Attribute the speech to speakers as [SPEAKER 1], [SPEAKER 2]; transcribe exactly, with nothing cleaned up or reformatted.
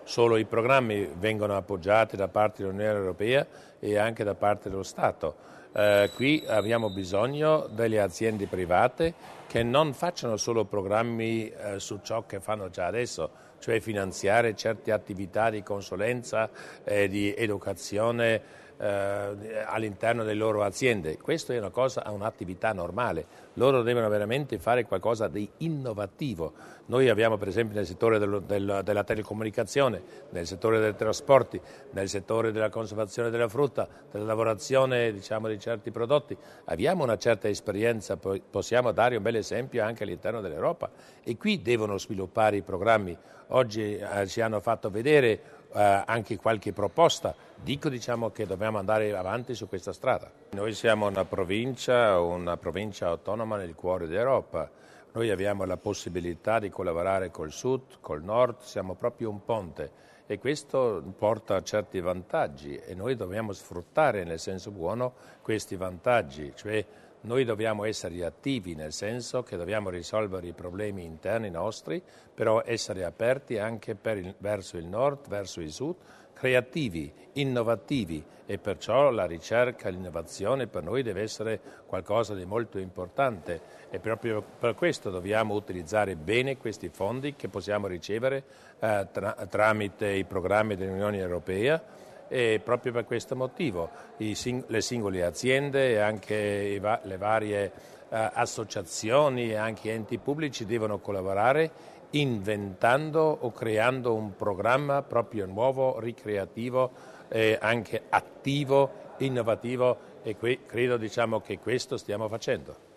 [SPEAKER 1] solo i programmi vengono appoggiati da parte dell'Unione Europea e anche da parte dello Stato. Eh, qui abbiamo bisogno delle aziende private che non facciano solo programmi eh, su ciò che fanno già adesso, cioè finanziare certe attività di consulenza e di educazione eh, all'interno delle loro aziende. Questa è una cosa, un'attività normale. Loro devono veramente fare qualcosa di innovativo. Noi abbiamo per esempio nel settore del, del, della telecomunicazione, nel settore dei trasporti, nel settore della conservazione della frutta, della lavorazione diciamo, di certi prodotti, abbiamo una certa esperienza, possiamo dare un bel esempio anche all'interno dell'Europa e qui devono sviluppare i programmi. Oggi eh, ci hanno fatto vedere eh, anche qualche proposta, dico diciamo che dobbiamo andare avanti su questa strada. Noi siamo una provincia, una provincia autonoma nel cuore d'Europa. Noi abbiamo la possibilità di collaborare col sud, col nord, siamo proprio un ponte e questo porta a certi vantaggi e noi dobbiamo sfruttare nel senso buono questi vantaggi, cioè noi dobbiamo essere attivi nel senso che dobbiamo risolvere i problemi interni nostri, però essere aperti anche per il, verso il nord, verso il sud, creativi, innovativi e perciò la ricerca e l'innovazione per noi deve essere qualcosa di molto importante e proprio per questo dobbiamo utilizzare bene questi fondi che possiamo ricevere eh, tra, tramite i programmi dell'Unione Europea e proprio per questo motivo i sing- le singole aziende e anche i va- le varie eh, associazioni e anche enti pubblici devono collaborare inventando o creando un programma proprio nuovo, ricreativo, eh, anche attivo, innovativo e qui credo diciamo che questo stiamo facendo.